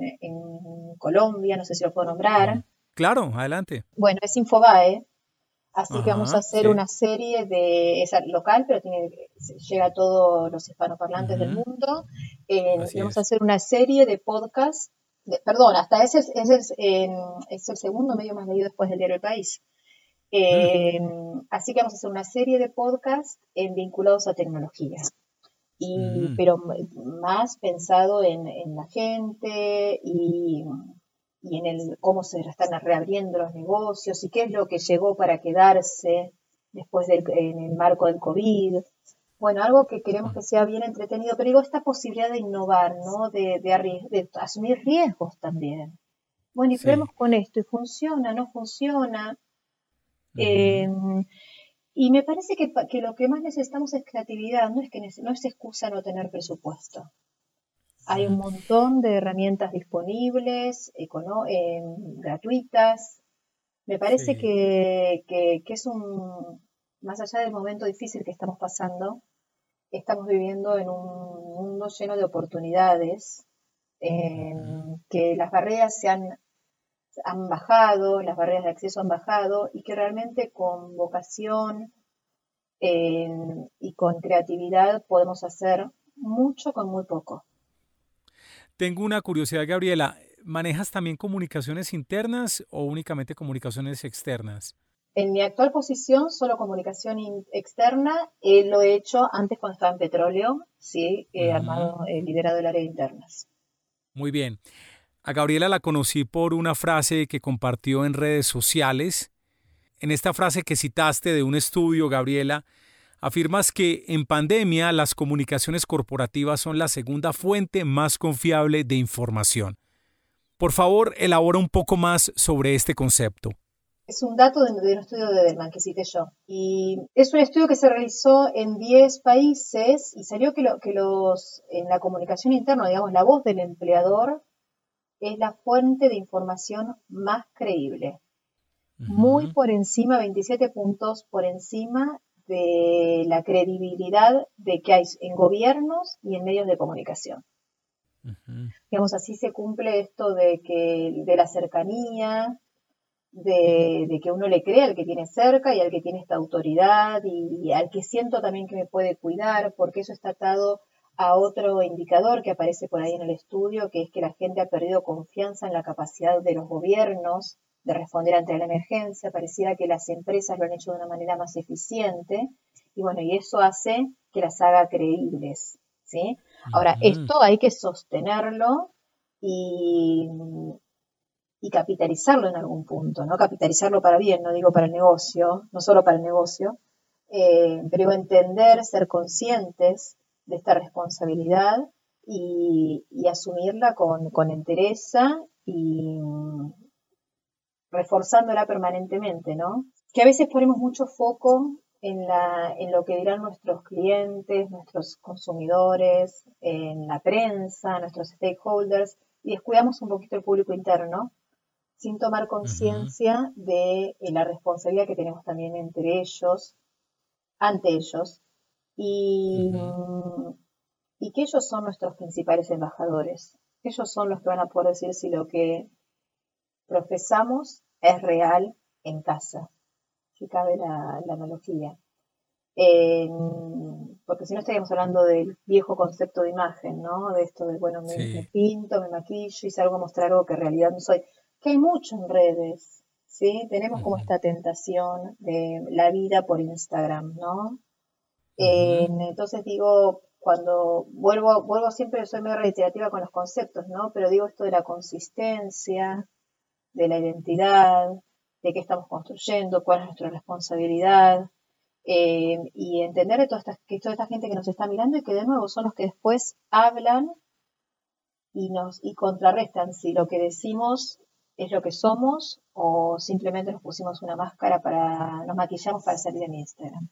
Speaker 3: en Colombia, no sé si lo puedo nombrar.
Speaker 1: Claro, adelante.
Speaker 3: Bueno, es Infobae, así que vamos a
Speaker 1: Ajá,
Speaker 3: hacer
Speaker 1: sí.
Speaker 3: una serie de, es local, pero tiene, llega a todos los hispanoparlantes del
Speaker 1: Ujú.
Speaker 3: mundo. Eh, y
Speaker 1: Así
Speaker 3: vamos a
Speaker 1: es.
Speaker 3: hacer una serie de podcasts, de, perdón, hasta ese es, es, el, eh, es el segundo medio más leído después del Diario El País.
Speaker 1: Mm,
Speaker 3: Eh, así que vamos a hacer una serie de podcasts eh, vinculados a tecnología, y,
Speaker 1: mm.
Speaker 3: pero más pensado en, en la gente y, y en el cómo se están reabriendo los negocios y qué es lo que llegó para quedarse después del en el marco del COVID. Bueno, algo que queremos que sea bien entretenido, pero digo, esta posibilidad de innovar, ¿no? De, de, arries- de asumir riesgos también. Bueno, y probemos
Speaker 1: Sí.
Speaker 3: con esto, y funciona, no funciona. Eh,
Speaker 1: Ujú.
Speaker 3: y me parece que, pa- que lo que más necesitamos es creatividad, no es que nece- no es excusa no tener presupuesto. Hay un
Speaker 1: Mm.
Speaker 3: montón de herramientas disponibles, econo- eh, gratuitas. Me parece
Speaker 1: Sí.
Speaker 3: que, que- que es un, más allá del momento difícil que estamos pasando, estamos viviendo en un mundo lleno de oportunidades,
Speaker 1: Ujú.
Speaker 3: en que las barreras se han, han bajado, las barreras de acceso han bajado y que realmente con vocación eh, y con creatividad podemos hacer mucho con muy poco.
Speaker 1: Tengo una curiosidad, Gabriela. ¿Manejas también comunicaciones internas o únicamente comunicaciones externas?
Speaker 3: En mi actual posición, solo comunicación in- externa, eh, lo he hecho antes cuando estaba en petróleo, sí, he
Speaker 1: Ujú.
Speaker 3: armado, he liderado el área de internas.
Speaker 1: Muy bien. A Gabriela la conocí por una frase que compartió en redes sociales. En esta frase que citaste de un estudio, Gabriela, afirmas que en pandemia las comunicaciones corporativas son la segunda fuente más confiable de información. Por favor, elabora un poco más sobre este concepto.
Speaker 3: Es un dato de, de un estudio de Edelman que cité yo. Y es un estudio que se realizó en diez países y salió que, lo, que los, en la comunicación interna, digamos, la voz del empleador es la fuente de información más creíble. Muy
Speaker 1: Ujú,
Speaker 3: por encima, veintisiete puntos por encima de la credibilidad de que hay en gobiernos y en medios de comunicación.
Speaker 1: ujú.
Speaker 3: Digamos, así se cumple esto de que de la cercanía, de, de que uno le cree al que tiene cerca y al que tiene esta autoridad y, y al que siento también que me puede cuidar, porque eso está atado a otro indicador que aparece por ahí en el estudio, que es que la gente ha perdido confianza en la capacidad de los gobiernos de responder ante la emergencia. Pareciera que las empresas lo han hecho de una manera más eficiente y bueno, y eso hace que las haga creíbles, ¿sí? Ahora,
Speaker 1: Ujú.
Speaker 3: esto hay que sostenerlo y, y capitalizarlo en algún punto, ¿no? Capitalizarlo para bien, no digo para el negocio, no solo para el negocio, eh, pero entender, ser conscientes de esta responsabilidad y, y asumirla con, con entereza y mm, reforzándola permanentemente, ¿no? Que a veces ponemos mucho foco en, la, en lo que dirán nuestros clientes, nuestros consumidores, en la prensa, nuestros stakeholders, y descuidamos un poquito el público interno, sin tomar conciencia uh-huh. de eh, la responsabilidad que tenemos también entre ellos, ante ellos, y, uh-huh. y que ellos son nuestros principales embajadores. Ellos son los que van a poder decir si lo que profesamos es real en casa, si cabe la, la analogía. Eh, porque si no estaríamos hablando del viejo concepto de imagen, ¿no? De esto de, bueno, me, sí. me pinto, me maquillo y salgo a mostrar algo que en realidad no soy. Que hay mucho en redes, ¿sí? Tenemos uh-huh. como esta tentación de la vida por Instagram, ¿no? Uh-huh. Eh, entonces digo, cuando vuelvo, vuelvo siempre, soy medio reiterativa con los conceptos, ¿no? Pero digo esto de la consistencia, de la identidad, de qué estamos construyendo, cuál es nuestra responsabilidad. Eh, y entender de toda esta, que toda esta gente que nos está mirando y que de nuevo son los que después hablan y nos y contrarrestan si lo que decimos es lo que somos o simplemente nos pusimos una máscara para, nos maquillamos para salir en Instagram.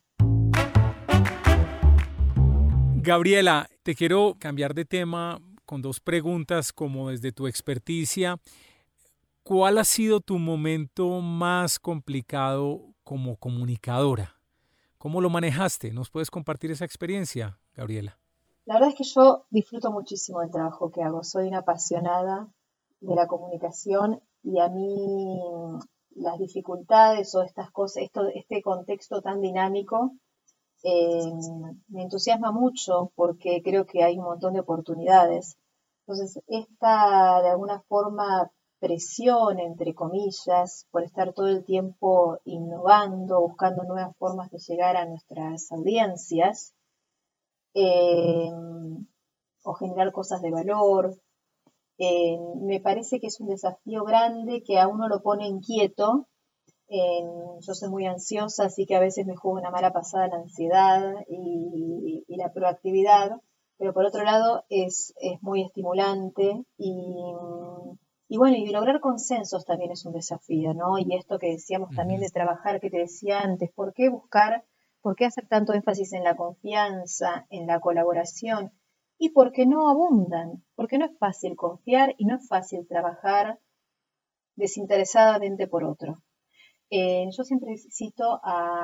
Speaker 1: Gabriela, te quiero cambiar de tema con dos preguntas como desde tu experticia. ¿Cuál ha sido tu momento más complicado como comunicadora? ¿Cómo lo manejaste? ¿Nos puedes compartir esa experiencia, Gabriela?
Speaker 3: La verdad es que yo disfruto muchísimo del trabajo que hago. Soy una apasionada de la comunicación y a mí las dificultades o estas cosas, esto, este contexto tan dinámico, eh, me entusiasma mucho porque creo que hay un montón de oportunidades. Entonces, esta de alguna forma presión, entre comillas, por estar todo el tiempo innovando, buscando nuevas formas de llegar a nuestras audiencias, eh, o generar cosas de valor. Eh, me parece que es un desafío grande que a uno lo pone inquieto. Eh, yo soy muy ansiosa, así que a veces me juego una mala pasada la ansiedad y, y la proactividad, pero por otro lado es, es muy estimulante y Y bueno, y lograr consensos también es un desafío, ¿no? Y esto que decíamos uh-huh. también de trabajar, que te decía antes, ¿por qué buscar, por qué hacer tanto énfasis en la confianza, en la colaboración? Y porque no abundan, porque no es fácil confiar y no es fácil trabajar desinteresadamente por otro. Eh, yo siempre cito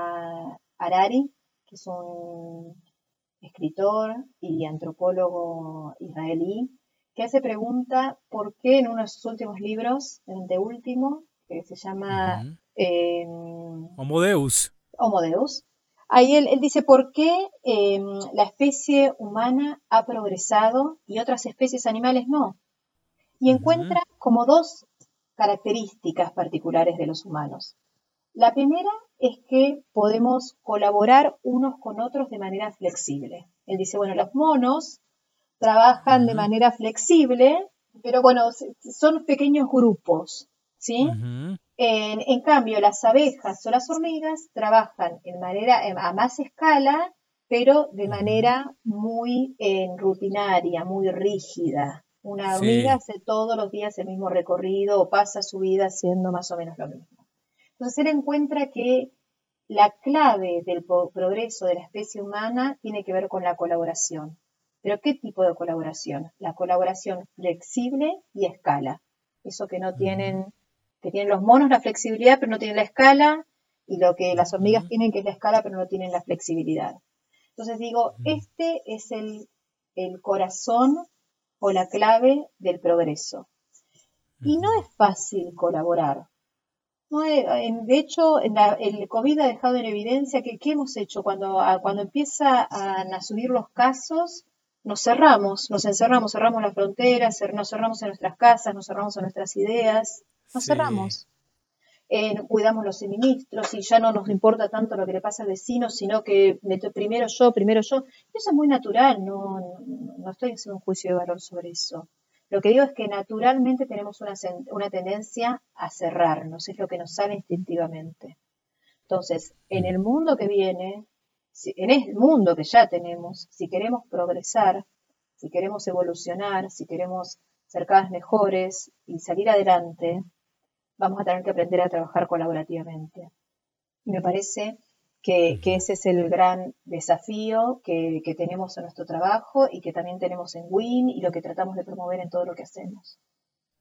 Speaker 3: a Harari, que es un escritor y antropólogo israelí, que se pregunta por qué en uno de sus últimos libros, el de último, que se llama uh-huh. eh,
Speaker 1: Homo Deus.
Speaker 3: Homo Deus, ahí él, él dice por qué eh, la especie humana ha progresado y otras especies animales no. Y uh-huh. encuentra como dos características particulares de los humanos. La primera es que podemos colaborar unos con otros de manera flexible. Él dice, bueno, los monos trabajan uh-huh. de manera flexible, pero bueno, son pequeños grupos, ¿sí? Uh-huh. En, en cambio, las abejas o las hormigas trabajan en manera, a más escala, pero de uh-huh. manera muy eh, rutinaria, muy rígida. Una sí. hormiga hace todos los días el mismo recorrido o pasa su vida haciendo más o menos lo mismo. Entonces, él encuentra que la clave del progreso de la especie humana tiene que ver con la colaboración. ¿Pero qué tipo de colaboración? La colaboración flexible y a escala. Eso que no tienen, que tienen los monos, la flexibilidad, pero no tienen la escala, y lo que las hormigas uh-huh. tienen, que es la escala, pero no tienen la flexibilidad. Entonces digo, uh-huh. este es el, el corazón o la clave del progreso. Uh-huh. Y no es fácil colaborar. No es, de hecho, la, el COVID ha dejado en evidencia que ¿qué hemos hecho? Cuando, a, cuando empieza a, a subir los casos, nos cerramos, nos encerramos, cerramos las fronteras, nos cerramos en nuestras casas, nos cerramos en nuestras ideas, nos sí. cerramos. Eh, cuidamos los suministros y ya no nos importa tanto lo que le pasa al vecino, sino que primero yo, primero yo. Eso es muy natural, no, no, no estoy haciendo un juicio de valor sobre eso. Lo que digo es que naturalmente tenemos una, una tendencia a cerrarnos, es lo que nos sale instintivamente. Entonces, en el mundo que viene, en el mundo que ya tenemos, si queremos progresar, si queremos evolucionar, si queremos ser cada vez mejores y salir adelante, vamos a tener que aprender a trabajar colaborativamente. Y me parece que, que ese es el gran desafío que, que tenemos en nuestro trabajo y que también tenemos en W I N y lo que tratamos de promover en todo lo que hacemos.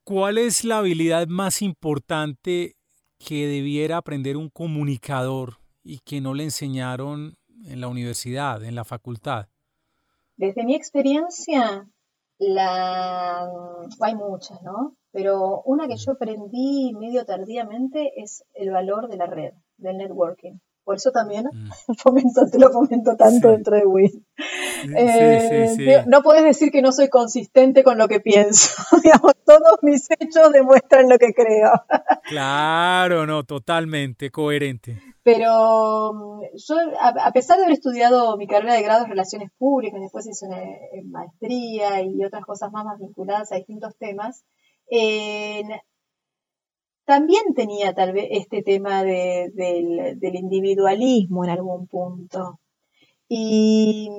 Speaker 1: ¿cuál es la habilidad más importante que debiera aprender un comunicador y que no le enseñaron en la universidad, en la facultad?
Speaker 3: Desde mi experiencia, la... hay muchas, ¿no? Pero una que yo aprendí medio tardíamente es el valor de la red, del networking. Por eso también mm. fomento, te lo fomento tanto sí. dentro de W I N. Sí, eh, sí, sí. No podés decir que no soy consistente con lo que pienso. Digamos, todos mis hechos demuestran lo que creo.
Speaker 1: Claro, no, totalmente coherente.
Speaker 3: Pero yo, a pesar de haber estudiado mi carrera de grado en Relaciones Públicas, después hice una maestría y otras cosas más, más vinculadas a distintos temas, eh, también tenía tal vez este tema de, del, del individualismo en algún punto. Y,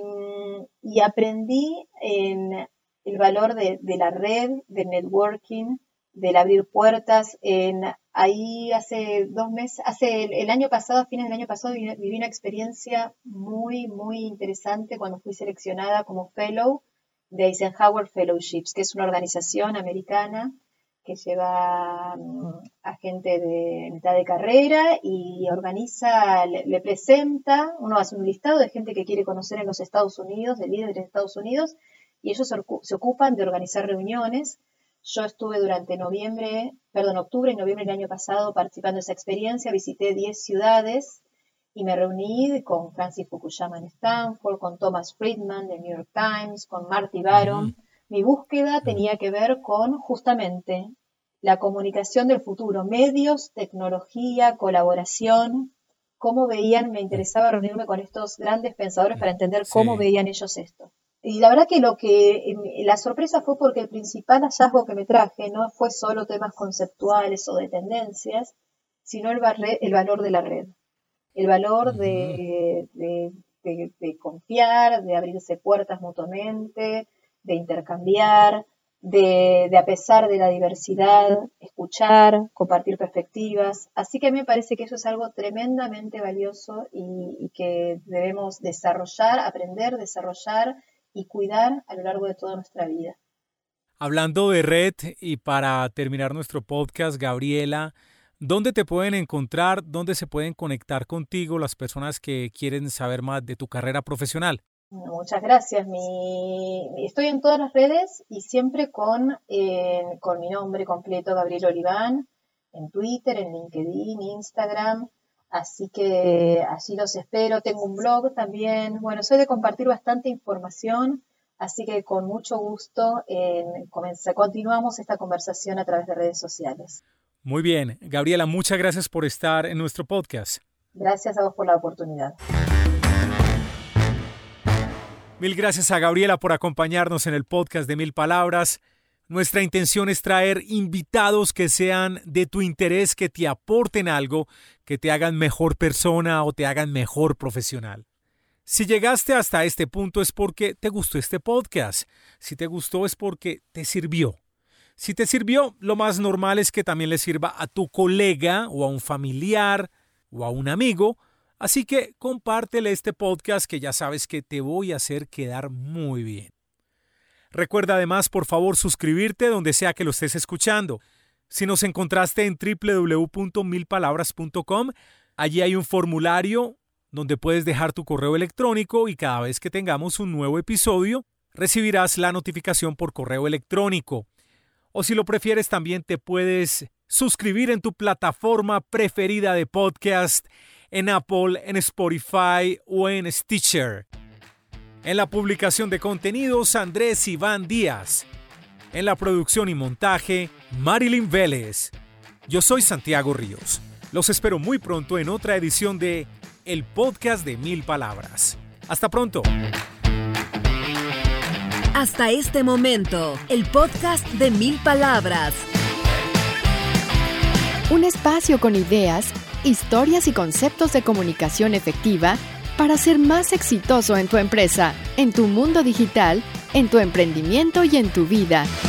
Speaker 3: y aprendí en el valor de, de la red, del networking, del abrir puertas. En, ahí hace dos meses, hace el, el año pasado, a fines del año pasado, viví, viví una experiencia muy, muy interesante cuando fui seleccionada como fellow de Eisenhower Fellowships, que es una organización americana que lleva a gente de mitad de carrera y organiza, le, le presenta, uno hace un listado de gente que quiere conocer en los Estados Unidos, de líderes de Estados Unidos, y ellos se, se ocupan de organizar reuniones. Yo estuve durante noviembre, perdón, octubre y noviembre del año pasado participando en esa experiencia, visité diez ciudades y me reuní con Francis Fukuyama en Stanford, con Thomas Friedman del New York Times, con Marty Baron. Mm. Mi búsqueda tenía que ver con justamente la comunicación del futuro, medios, tecnología, colaboración, cómo veían, me interesaba reunirme con estos grandes pensadores para entender cómo sí. veían ellos esto. Y la verdad que lo que, la sorpresa fue porque el principal hallazgo que me traje no fue solo temas conceptuales o de tendencias, sino el, barre, el valor de la red, el valor uh-huh. de, de, de, de confiar, de abrirse puertas mutuamente, de intercambiar, de, de a pesar de la diversidad, escuchar, compartir perspectivas. Así que a mí me parece que eso es algo tremendamente valioso y, y que debemos desarrollar, aprender, desarrollar y cuidar a lo largo de toda nuestra vida.
Speaker 1: Hablando de red y para terminar nuestro podcast, Gabriela, ¿dónde te pueden encontrar? ¿Dónde se pueden conectar contigo las personas que quieren saber más de tu carrera profesional?
Speaker 3: Muchas gracias. Mi, estoy en todas las redes y siempre con, eh, con mi nombre completo, Gabriela Oliván, en Twitter, en LinkedIn, Instagram. Así que allí los espero. Tengo un blog también. Bueno, soy de compartir bastante información, así que con mucho gusto eh, comencé, continuamos esta conversación a través de redes sociales.
Speaker 1: Muy bien. Gabriela, muchas gracias por estar en nuestro podcast.
Speaker 3: Gracias a vos por la oportunidad.
Speaker 1: Mil gracias a Gabriela por acompañarnos en el podcast de Mil Palabras. Nuestra intención es traer invitados que sean de tu interés, que te aporten algo, que te hagan mejor persona o te hagan mejor profesional. Si llegaste hasta este punto es porque te gustó este podcast. Si te gustó es porque te sirvió. Si te sirvió, lo más normal es que también le sirva a tu colega o a un familiar o a un amigo. Así que compártele este podcast que ya sabes que te voy a hacer quedar muy bien. Recuerda además, por favor, suscribirte donde sea que lo estés escuchando. Si nos encontraste en doble u doble u doble u punto mil palabras punto com, allí hay un formulario donde puedes dejar tu correo electrónico y cada vez que tengamos un nuevo episodio, recibirás la notificación por correo electrónico. O si lo prefieres, también te puedes suscribir en tu plataforma preferida de podcast, en Apple, en Spotify o en Stitcher. En la publicación de contenidos, Andrés Iván Díaz. En la producción y montaje, Marilyn Vélez. Yo soy Santiago Ríos. Los espero muy pronto en otra edición de El Podcast de Mil Palabras. Hasta pronto.
Speaker 4: Hasta este momento, el podcast de Mil Palabras.
Speaker 2: Un espacio con ideas, historias y conceptos de comunicación efectiva para ser más exitoso en tu empresa, en tu mundo digital, en tu emprendimiento y en tu vida.